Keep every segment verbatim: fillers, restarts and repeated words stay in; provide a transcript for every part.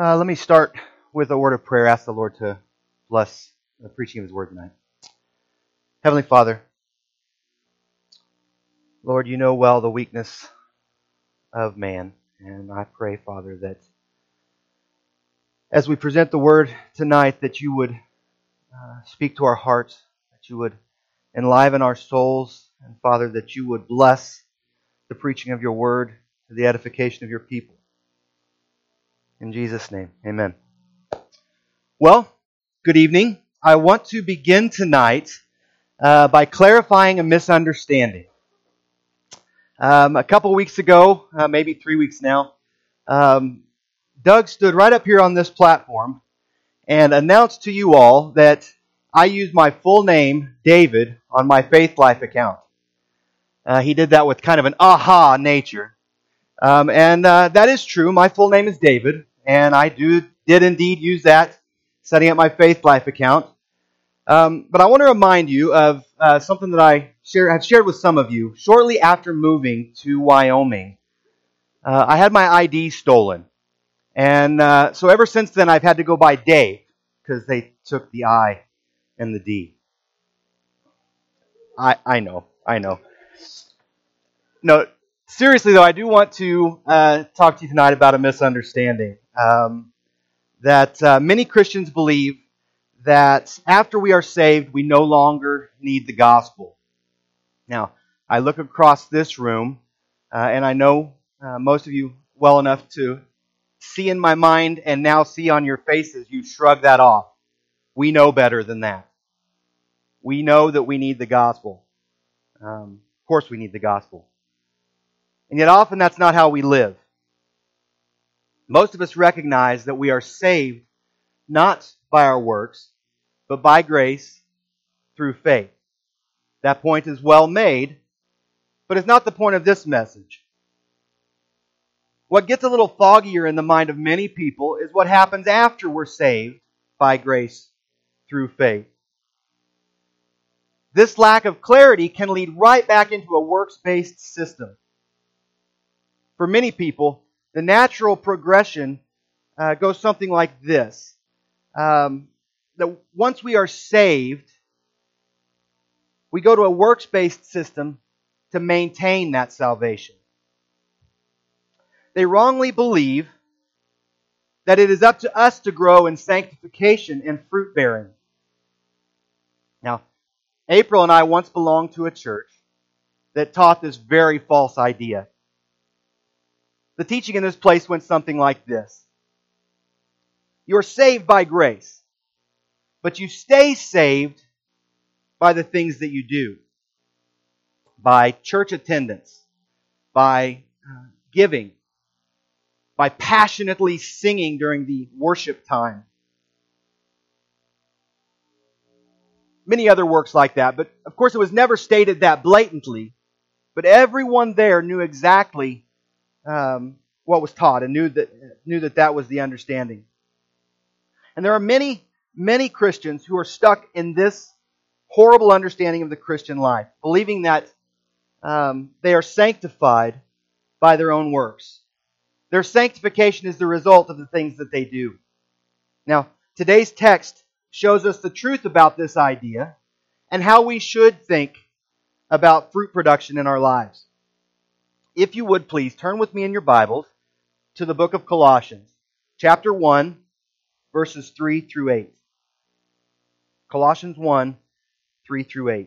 Uh, let me start with a word of prayer. Ask the Lord to bless the preaching of His Word tonight. Heavenly Father, Lord, you know well the weakness of man. And I pray, Father, that as we present the Word tonight, that you would uh, speak to our hearts, that you would enliven our souls, and Father, that you would bless the preaching of your Word to the edification of your people. In Jesus' name, amen. Well, good evening. I want to begin tonight uh, by clarifying a misunderstanding. Um, a couple weeks ago, uh, maybe three weeks now, um, Doug stood right up here on this platform and announced to you all that I use my full name, David, on my Faith Life account. Uh, he did that with kind of an aha nature. Um, and uh, that is true. My full name is David, and I do did indeed use that setting up my Faith Life account. Um, but I want to remind you of uh, something that I share, have shared with some of you. Shortly after moving to Wyoming, uh, I had my I D stolen. And uh, so ever since then, I've had to go by Dave because they took the I and the D. I, I know, I know. No, seriously though, I do want to uh, talk to you tonight about a misunderstanding. Um, that uh, many Christians believe that after we are saved, we no longer need the gospel. Now, I look across this room, uh, and I know uh, most of you well enough to see in my mind and now see on your faces, you shrug that off. We know better than that. We know that we need the gospel. Um, of course we need the gospel. And yet often that's not how we live. Most of us recognize that we are saved not by our works, but by grace through faith. That point is well made, but it's not the point of this message. What gets a little foggier in the mind of many people is what happens after we're saved by grace through faith. This lack of clarity can lead right back into a works-based system. For many people, the natural progression uh, goes something like this. Um, that once we are saved, we go to a works-based system to maintain that salvation. They wrongly believe that it is up to us to grow in sanctification and fruit-bearing. Now, April and I once belonged to a church that taught this very false idea. The teaching in this place went something like this. You're saved by grace, but you stay saved by the things that you do. By church attendance, by giving, by passionately singing during the worship time. Many other works like that, but of course it was never stated that blatantly. But everyone there knew exactly um, what was taught and knew that knew that that was the understanding. And there are many, many Christians who are stuck in this horrible understanding of the Christian life, believing that um, they are sanctified by their own works. Their sanctification is the result of the things that they do. Now, today's text shows us the truth about this idea and how we should think about fruit production in our lives. If you would please turn with me in your Bibles to the book of Colossians, chapter one, verses three through eight. Colossians one, three through eight.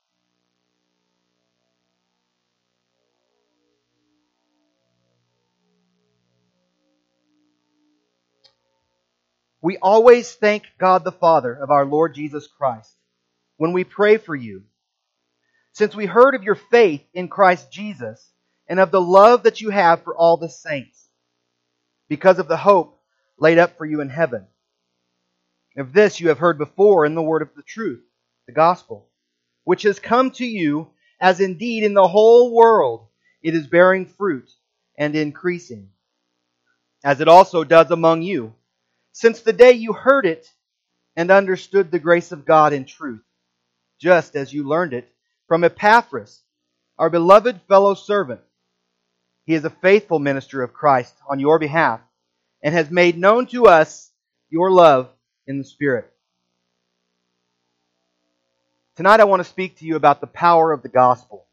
We always thank God the Father of our Lord Jesus Christ when we pray for you, since we heard of your faith in Christ Jesus and of the love that you have for all the saints, because of the hope laid up for you in heaven. Of this you have heard before in the word of the truth, the gospel, which has come to you, as indeed in the whole world it is bearing fruit and increasing, as it also does among you, since the day you heard it and understood the grace of God in truth, just as you learned it from Epaphras, our beloved fellow servant. He is a faithful minister of Christ on your behalf, and has made known to us your love in the Spirit. Tonight I want to speak to you about the power of the gospel.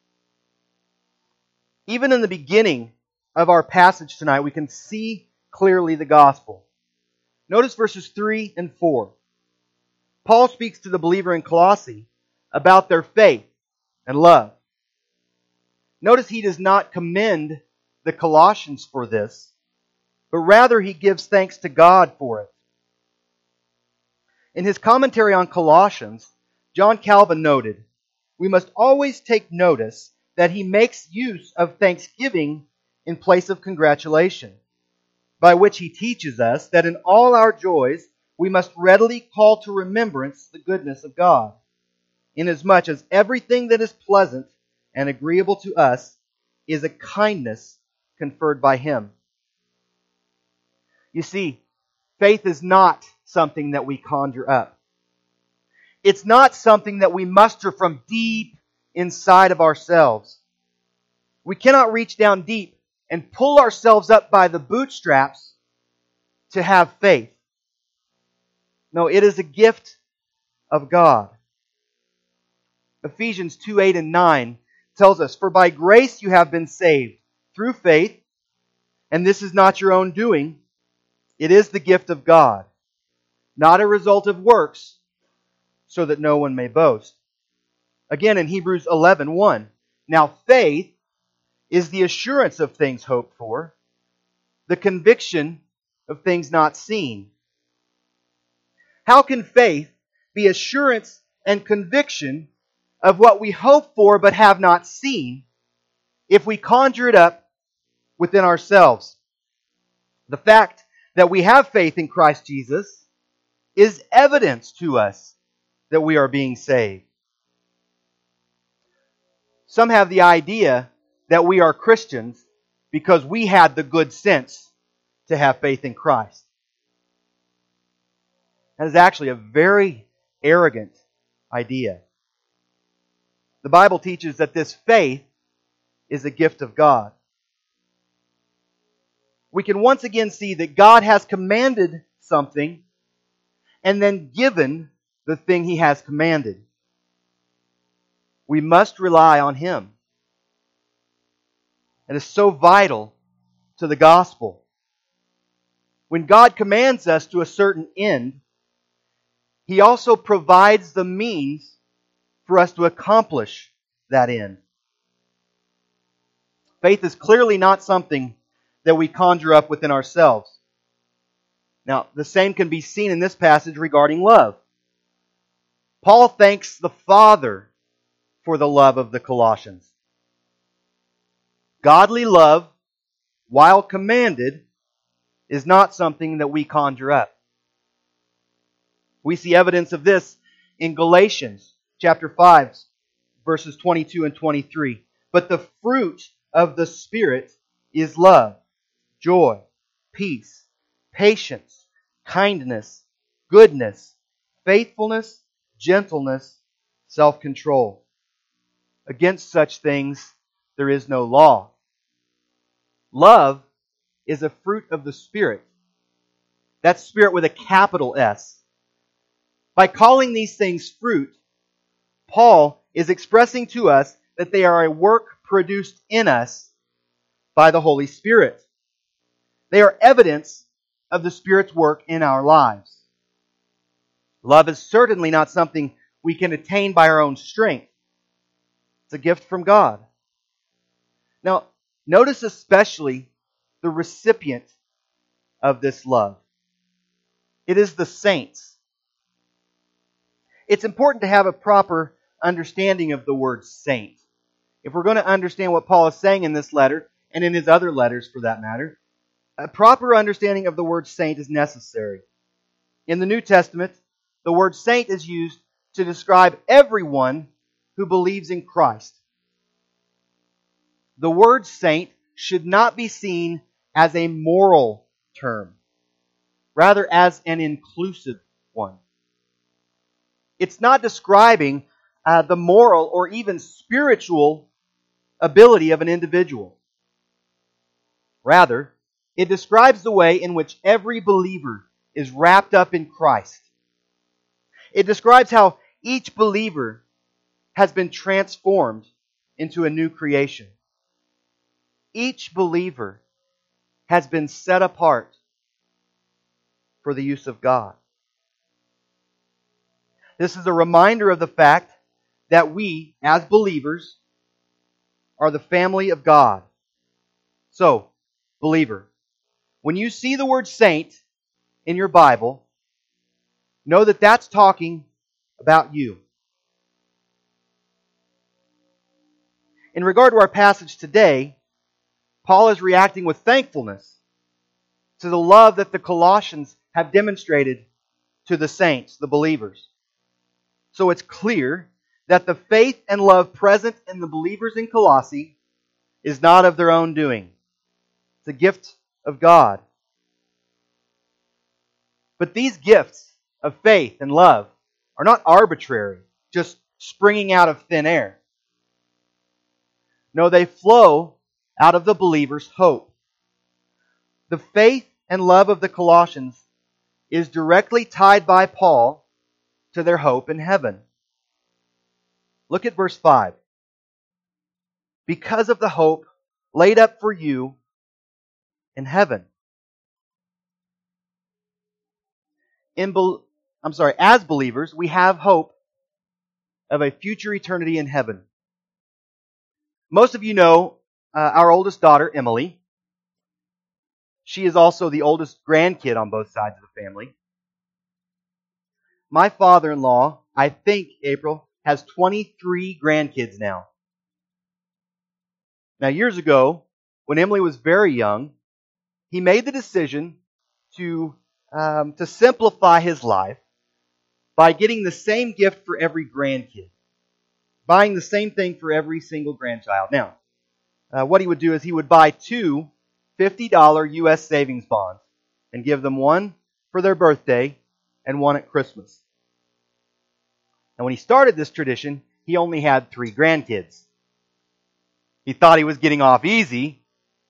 Even in the beginning of our passage tonight, we can see clearly the gospel. Notice verses three and four. Paul speaks to the believer in Colossae about their faith and love. Notice he does not commend the Colossians for this, but rather he gives thanks to God for it. In his commentary on Colossians, John Calvin noted, "We must always take notice that he makes use of thanksgiving in place of congratulation, by which he teaches us that in all our joys we must readily call to remembrance the goodness of God, inasmuch as everything that is pleasant and agreeable to us is a kindness conferred by Him." You see, faith is not something that we conjure up. It's not something that we muster from deep inside of ourselves. We cannot reach down deep and pull ourselves up by the bootstraps to have faith. No, it is a gift of God. Ephesians two, eight and nine tells us, "For by grace you have been saved, through faith, and this is not your own doing. It is the gift of God, not a result of works, so that no one may boast." Again in Hebrews eleven, one, "Now faith is the assurance of things hoped for, the conviction of things not seen." How can faith be assurance and conviction of what we hope for but have not seen if we conjure it up within ourselves? The fact that we have faith in Christ Jesus is evidence to us that we are being saved. Some have the idea that we are Christians because we had the good sense to have faith in Christ. That is actually a very arrogant idea. The Bible teaches that this faith is a gift of God. We can once again see that God has commanded something and then given the thing He has commanded. We must rely on Him. It is so vital to the gospel. When God commands us to a certain end, He also provides the means for us to accomplish that end. Faith is clearly not something that we conjure up within ourselves. Now, the same can be seen in this passage regarding love. Paul thanks the Father for the love of the Colossians. Godly love, while commanded, is not something that we conjure up. We see evidence of this in Galatians chapter five, verses twenty-two and twenty-three. "But the fruit of the Spirit is love, joy, peace, patience, kindness, goodness, faithfulness, gentleness, self-control. Against such things there is no law." Love is a fruit of the Spirit. That's Spirit with a capital S. By calling these things fruit, Paul is expressing to us that they are a work produced in us by the Holy Spirit. They are evidence of the Spirit's work in our lives. Love is certainly not something we can attain by our own strength. It's a gift from God. Now, notice especially the recipient of this love. It is the saints. It's important to have a proper understanding of the word saint. If we're going to understand what Paul is saying in this letter, and in his other letters for that matter, a proper understanding of the word saint is necessary. In the New Testament, the word saint is used to describe everyone who believes in Christ. The word saint should not be seen as a moral term, rather as an inclusive one. It's not describing uh, the moral or even spiritual ability of an individual. Rather, It describes the way in which every believer is wrapped up in Christ. It describes how each believer has been transformed into a new creation. Each believer has been set apart for the use of God. This is a reminder of the fact that we, as believers, are the family of God. So, believer, when you see the word saint in your Bible, know that that's talking about you. In regard to our passage today, Paul is reacting with thankfulness to the love that the Colossians have demonstrated to the saints, the believers. So it's clear that the faith and love present in the believers in Colossae is not of their own doing. It's a gift of God. But these gifts of faith and love are not arbitrary, just springing out of thin air. No, they flow out of the believer's hope. The faith and love of the Colossians is directly tied by Paul to their hope in heaven. Look at verse five. Because of the hope laid up for you in heaven. In be- I'm sorry, as believers, we have hope of a future eternity in heaven. Most of you know uh, our oldest daughter, Emily. She is also the oldest grandkid on both sides of the family. My father-in-law, I think, April, has twenty-three grandkids now. Now, years ago, when Emily was very young, he made the decision to, um, to simplify his life by getting the same gift for every grandkid, buying the same thing for every single grandchild. Now, uh, what he would do is he would buy two fifty dollars U S savings bonds and give them one for their birthday and one at Christmas. And when he started this tradition, he only had three grandkids. He thought he was getting off easy.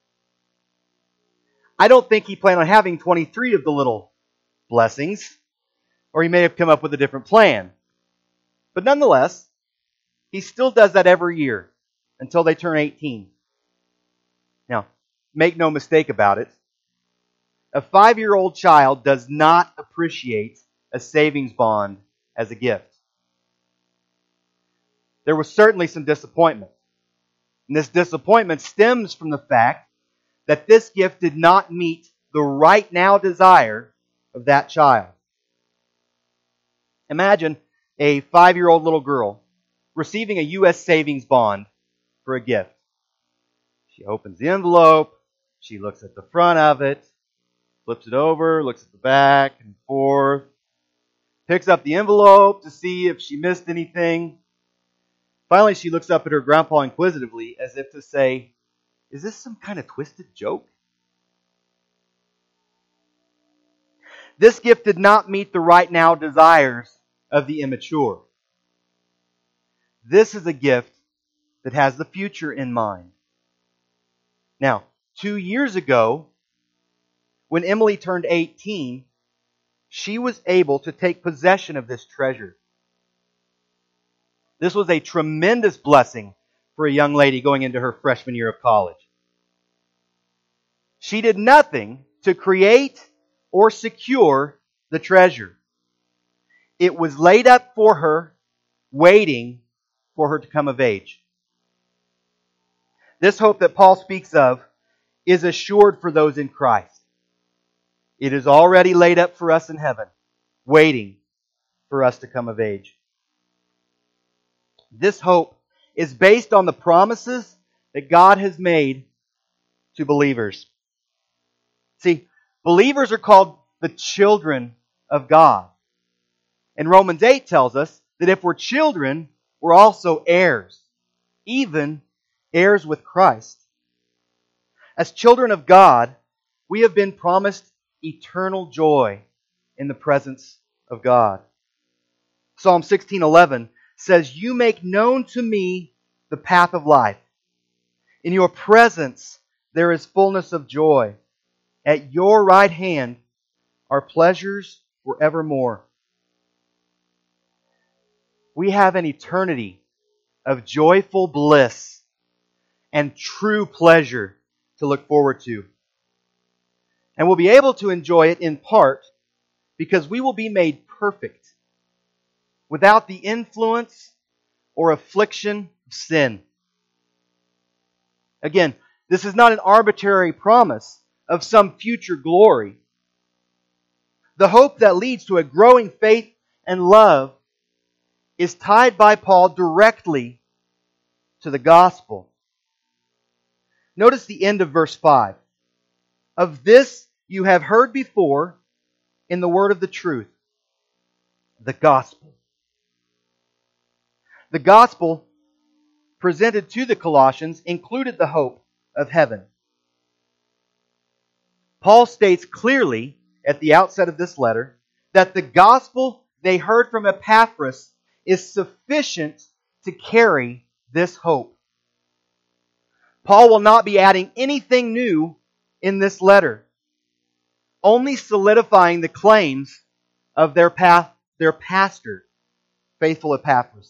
I don't think he planned on having twenty-three of the little blessings, or he may have come up with a different plan. But nonetheless, he still does that every year until they turn eighteen. Now, make no mistake about it. A five-year-old child does not appreciate a savings bond as a gift. There was certainly some disappointment. And this disappointment stems from the fact that this gift did not meet the right now desire of that child. Imagine a five-year-old little girl receiving a U S savings bond for a gift. She opens the envelope, she looks at the front of it, flips it over, looks at the back and forth, picks up the envelope to see if she missed anything. Finally, she looks up at her grandpa inquisitively as if to say, "Is this some kind of twisted joke?" This gift did not meet the right now desires of the immature. This is a gift that has the future in mind. Now, two years ago, when Emily turned eighteen, she was able to take possession of this treasure. This was a tremendous blessing for a young lady going into her freshman year of college. She did nothing to create or secure the treasure. It was laid up for her, waiting for her to come of age. This hope that Paul speaks of is assured for those in Christ. It is already laid up for us in heaven, waiting for us to come of age. This hope is based on the promises that God has made to believers. See, believers are called the children of God. And Romans eight tells us that if we're children, we're also heirs, even heirs with Christ. As children of God, we have been promised eternal joy in the presence of God. Psalm sixteen eleven says, "You make known to me the path of life. In your presence there is fullness of joy, At your right hand are pleasures forevermore. We have an eternity of joyful bliss and true pleasure to look forward to. And we'll be able to enjoy it in part because we will be made perfect without the influence or affliction of sin. Again, this is not an arbitrary promise of some future glory. The hope that leads to a growing faith and love is tied by Paul directly to the gospel. Notice the end of verse five. Of this you have heard before in the word of the truth, the gospel. The gospel presented to the Colossians included the hope of heaven. Paul states clearly at the outset of this letter that the gospel they heard from Epaphras is sufficient to carry this hope. Paul will not be adding anything new in this letter, only solidifying the claims of their path, their pastor, faithful Epaphras.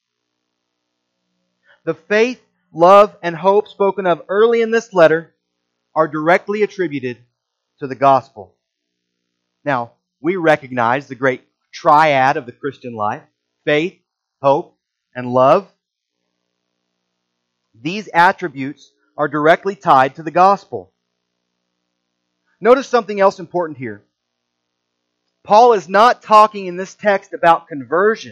The faith, love, and hope spoken of early in this letter are directly attributed to the gospel. Now, we recognize the great triad of the Christian life: faith, hope, and love. These attributes are directly tied to the gospel. Notice something else important here. Paul is not talking in this text about conversion.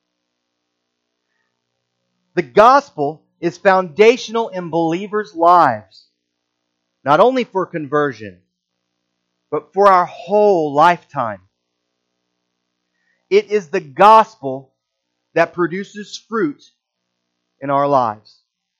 The gospel is foundational in believers' lives, not only for conversion, but for our whole lifetime. It is the gospel that produces fruit in our lives.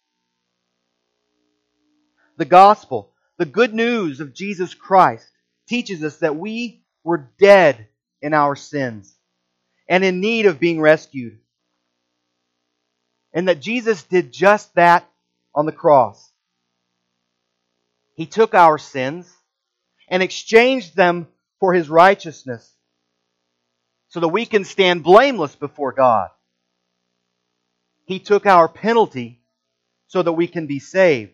The gospel, the good news of Jesus Christ, teaches us that we were dead in our sins and in need of being rescued. And that Jesus did just that on the cross. He took our sins and exchanged them for His righteousness so that we can stand blameless before God. He took our penalty so that we can be saved.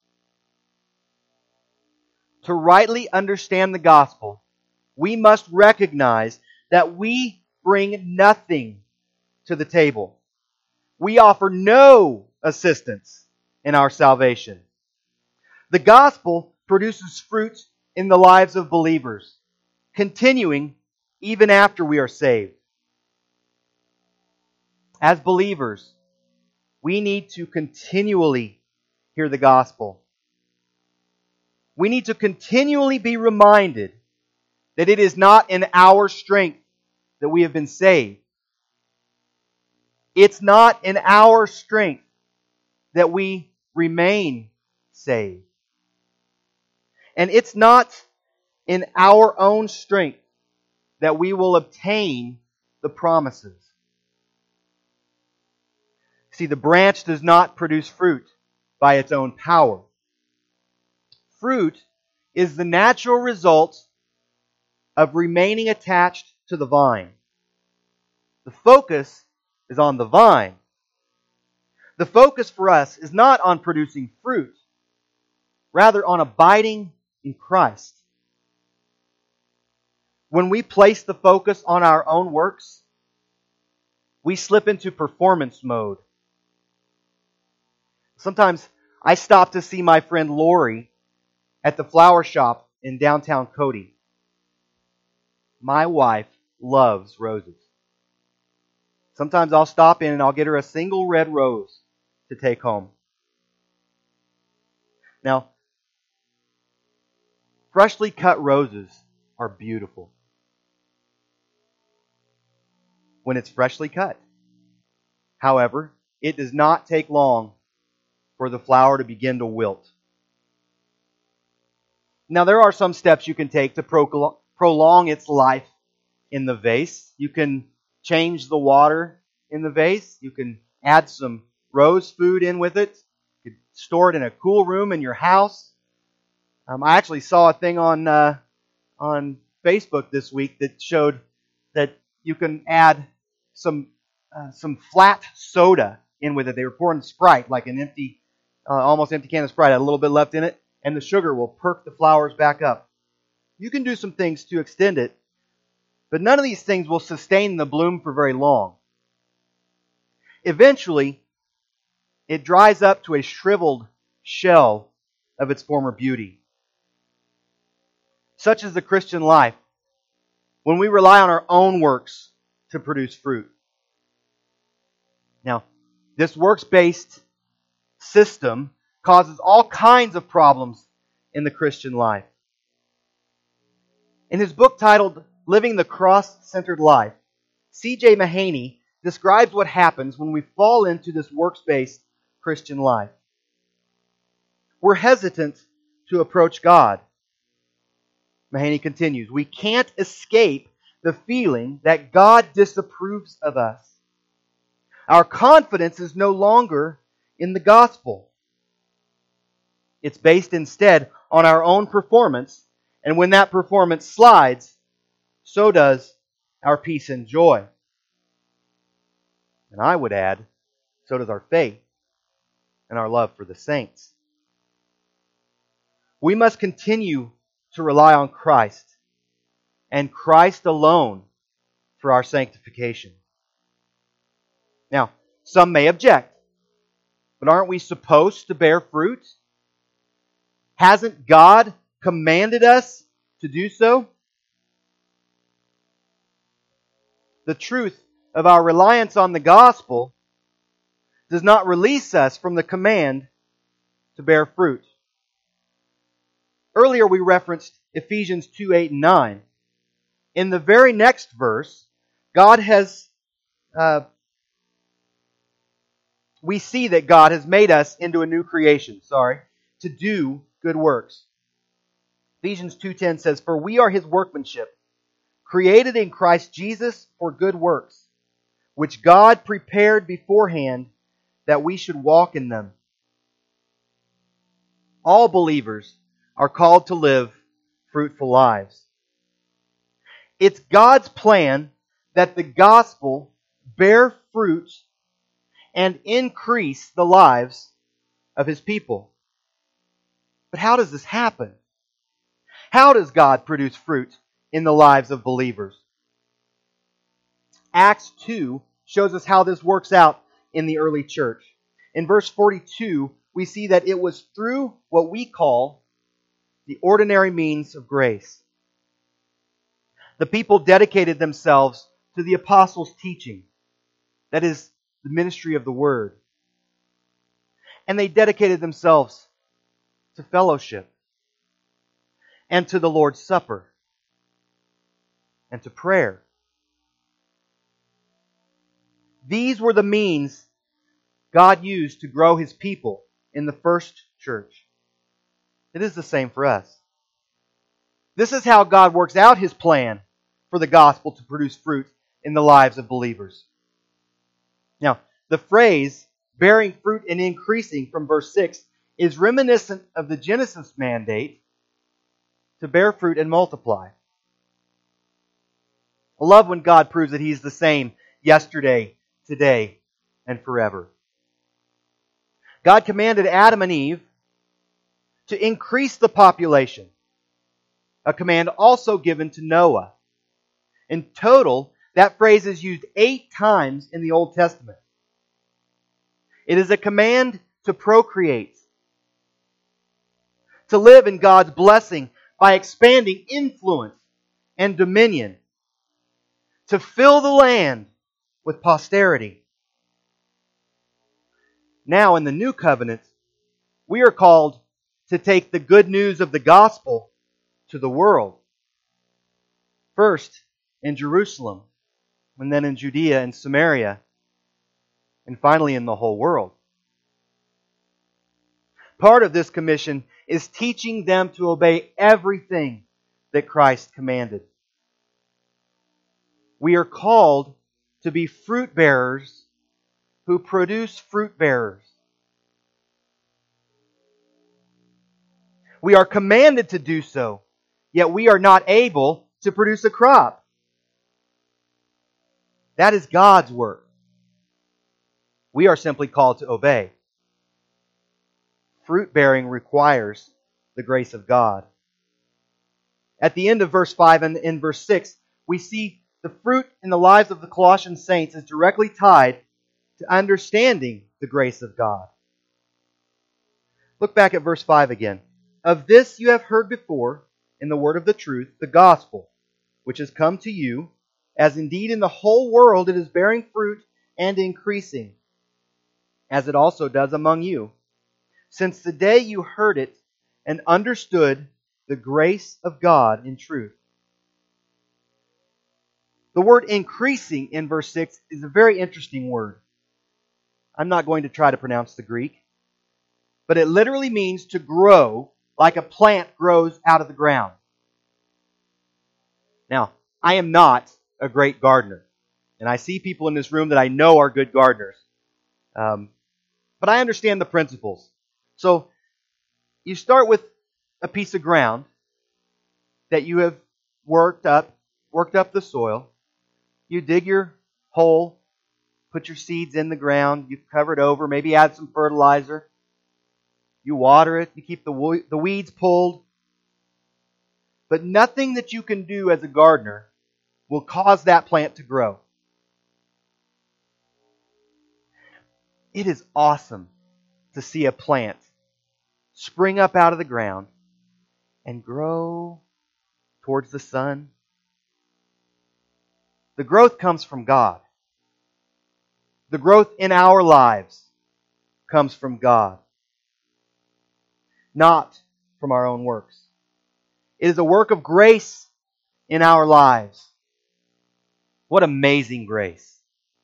To rightly understand the gospel, we must recognize that we bring nothing to the table. We offer no assistance in our salvation. The gospel produces fruit in the lives of believers, continuing even after we are saved. As believers, we need to continually hear the gospel. We need to continually be reminded that it is not in our strength that we have been saved. It's not in our strength that we remain saved. And it's not in our own strength that we will obtain the promises. See, the branch does not produce fruit by its own power. Fruit is the natural result of remaining attached to the vine. The focus is on the vine. The focus for us is not on producing fruit, rather on abiding in Christ. When we place the focus on our own works, we slip into performance mode. Sometimes I stop to see my friend Lori at the flower shop in downtown Cody. My wife loves roses. Sometimes I'll stop in and I'll get her a single red rose to take home. Now, freshly cut roses are beautiful when it's freshly cut. However, it does not take long for the flower to begin to wilt. Now, there are some steps you can take to prolong its life in the vase. You can change the water in the vase. You can add some rose food in with it. You could store it in a cool room in your house. Um, I actually saw a thing on uh, on Facebook this week that showed that you can add some uh, some flat soda in with it. They were pouring Sprite, like an empty, uh, almost empty can of Sprite, had a little bit left in it, and the sugar will perk the flowers back up. You can do some things to extend it, but none of these things will sustain the bloom for very long. Eventually, it dries up to a shriveled shell of its former beauty. Such is the Christian life when we rely on our own works to produce fruit. Now, this works-based system causes all kinds of problems in the Christian life. In his book titled Living the Cross-Centered Life, C J Mahaney describes what happens when we fall into this works-based Christian life. We're hesitant to approach God. Mahaney continues, we can't escape the feeling that God disapproves of us. Our confidence is no longer in the gospel. It's based instead on our own performance, and when that performance slides, so does our peace and joy. And I would add, so does our faith and our love for the saints. We must continue to rely on Christ and Christ alone for our sanctification. Now, some may object, but aren't we supposed to bear fruit? Hasn't God commanded us to do so? The truth of our reliance on the gospel does not release us from the command to bear fruit. Earlier we referenced Ephesians two, eight, and nine. In the very next verse, God has, uh, we see that God has made us into a new creation, sorry, to do good works. Ephesians two ten says, for we are His workmanship, created in Christ Jesus for good works, which God prepared beforehand that we should walk in them. All believers are called to live fruitful lives. It's God's plan that the gospel bear fruit and increase the lives of His people. But how does this happen? How does God produce fruit in the lives of believers? Acts two shows us how this works out in the early church. In verse forty-two, we see that it was through what we call the ordinary means of grace. The people dedicated themselves to the apostles' teaching, that is, the ministry of the Word. And they dedicated themselves to fellowship, and to the Lord's Supper, and to prayer. These were the means God used to grow His people in the first church. It is the same for us. This is how God works out His plan for the gospel to produce fruit in the lives of believers. Now, the phrase, bearing fruit and increasing from verse six, is reminiscent of the Genesis mandate to bear fruit and multiply. I love when God proves that He's the same yesterday, today, and forever. God commanded Adam and Eve to increase the population, a command also given to Noah. In total, that phrase is used eight times in the Old Testament. It is a command to procreate, to live in God's blessing by expanding influence and dominion, to fill the land with posterity. Now, in the New Covenant, we are called to take the good news of the gospel to the world. First, in Jerusalem, and then in Judea and Samaria, and finally in the whole world. Part of this commission is teaching them to obey everything that Christ commanded. We are called to be fruit bearers who produce fruit bearers. We are commanded to do so, yet we are not able to produce a crop. That is God's work. We are simply called to obey. Fruit bearing requires the grace of God. At the end of verse five and in verse six, we see the fruit in the lives of the Colossian saints is directly tied to understanding the grace of God. Look back at verse five again. Of this you have heard before in the word of the truth, the gospel, which has come to you, as indeed in the whole world it is bearing fruit and increasing, as it also does among you, since the day you heard it and understood the grace of God in truth. The word increasing in verse six is a very interesting word. I'm not going to try to pronounce the Greek, but it literally means to grow like a plant grows out of the ground. Now, I am not a great gardener, and I see people in this room that I know are good gardeners. Um, but I understand the principles. So, you start with a piece of ground that you have worked up, worked up the soil. You dig your hole, put your seeds in the ground, you cover it over, maybe add some fertilizer. You water it, you keep the the weeds pulled. But nothing that you can do as a gardener will cause that plant to grow. It is awesome to see a plant spring up out of the ground and grow towards the sun. The growth comes from God. The growth in our lives comes from God, not from our own works. It is a work of grace in our lives. What amazing grace.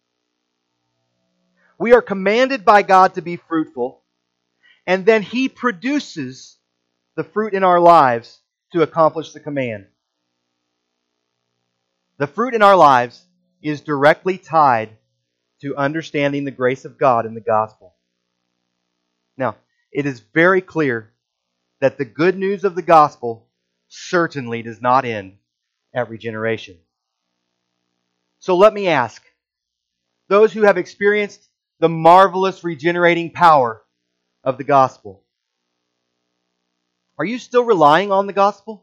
We are commanded by God to be fruitful, and then He produces the fruit in our lives to accomplish the command. The fruit in our lives is directly tied to understanding the grace of God in the gospel. Now, it is very clear that the good news of the gospel certainly does not end at regeneration. So let me ask, those who have experienced the marvelous regenerating power of the gospel, are you still relying on the gospel?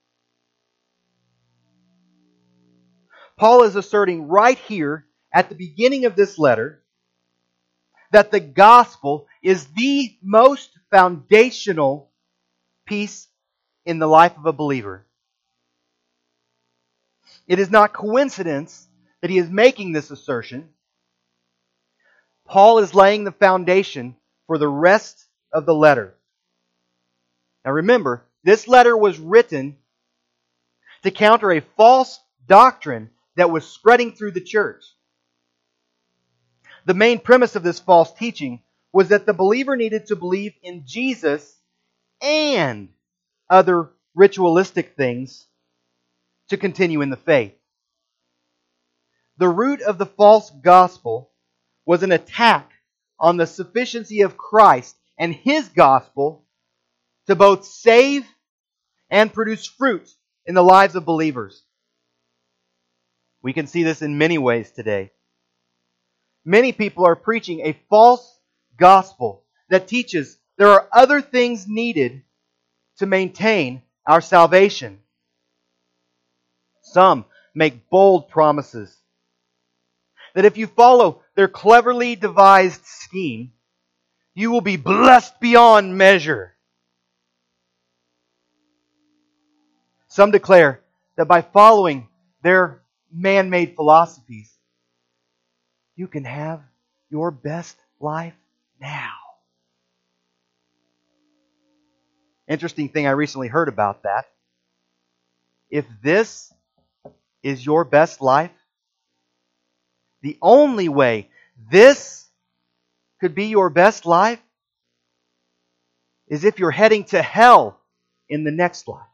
Paul is asserting right here at the beginning of this letter that the gospel is the most foundational piece in the life of a believer. It is not coincidence that he is making this assertion. Paul is laying the foundation for the rest of the letter. Now remember, this letter was written to counter a false doctrine that was spreading through the church. The main premise of this false teaching was that the believer needed to believe in Jesus and other ritualistic things to continue in the faith. The root of the false gospel was an attack on the sufficiency of Christ and His gospel to both save and produce fruit in the lives of believers. We can see this in many ways today. Many people are preaching a false gospel that teaches there are other things needed to maintain our salvation. Some make bold promises that if you follow their cleverly devised scheme, you will be blessed beyond measure. Some declare that by following their man-made philosophies, you can have your best life now. Interesting thing I recently heard about that. If this is your best life, the only way this could be your best life is if you're heading to hell in the next life.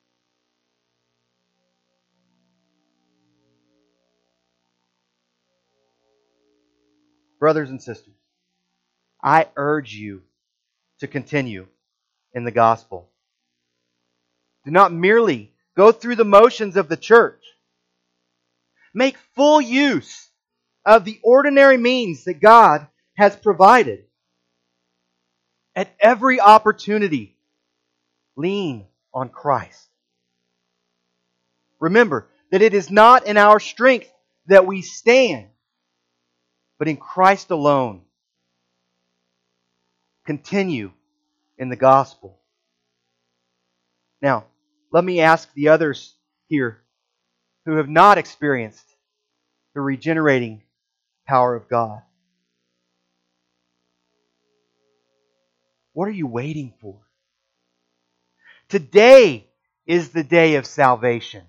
Brothers and sisters, I urge you to continue in the gospel. Do not merely go through the motions of the church. Make full use of the ordinary means that God has provided. At every opportunity, lean on Christ. Remember that it is not in our strength that we stand, but in Christ alone. Continue in the gospel. Now, let me ask the others here who have not experienced the regenerating power of God. What are you waiting for? Today is the day of salvation.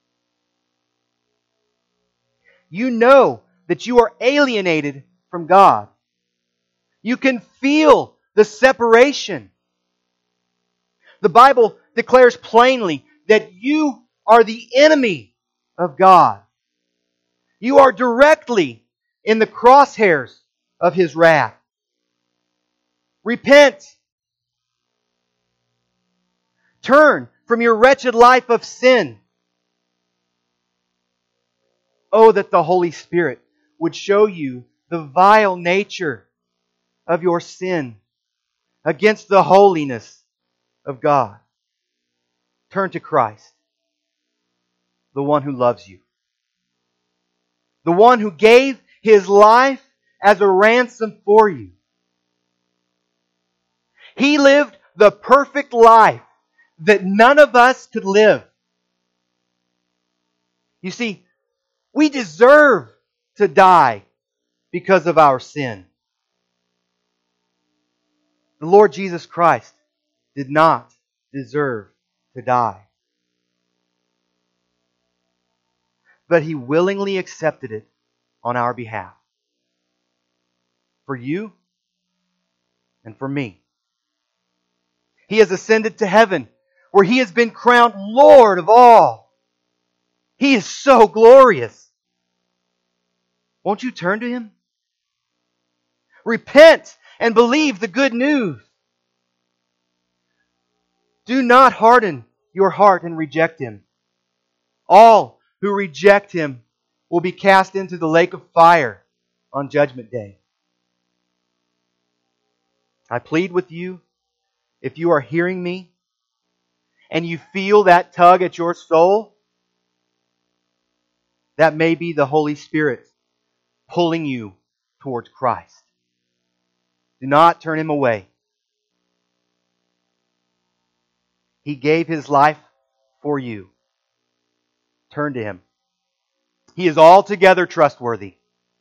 You know that you are alienated from God. You can feel the separation. The Bible declares plainly that you are the enemy of God. You are directly in the crosshairs of His wrath. Repent. Turn from your wretched life of sin. Oh, that the Holy Spirit would show you the vile nature of your sin against the holiness of God. Turn to Christ, the one who loves you, the one who gave His life as a ransom for you. He lived the perfect life that none of us could live. You see, we deserve to die because of our sin. The Lord Jesus Christ did not deserve to die. But He willingly accepted it on our behalf. For you and for me. He has ascended to heaven, where He has been crowned Lord of all. He is so glorious. Won't you turn to Him? Repent and believe the good news. Do not harden your heart and reject Him. All who reject Him will be cast into the lake of fire on Judgment Day. I plead with you, if you are hearing me and you feel that tug at your soul, that may be the Holy Spirit pulling you towards Christ. Do not turn Him away. He gave His life for you. Turn to Him. He is altogether trustworthy.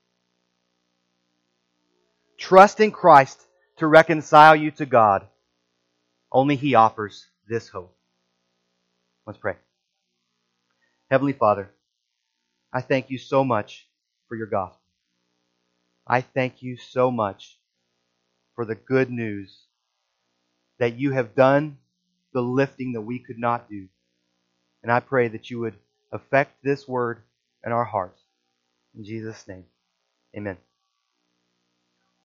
Trust in Christ to reconcile you to God. Only He offers this hope. Let's pray. Heavenly Father, I thank You so much for Your gospel. I thank You so much for the good news that You have done the lifting that we could not do. And I pray that You would affect this word in our hearts. In Jesus' name, amen.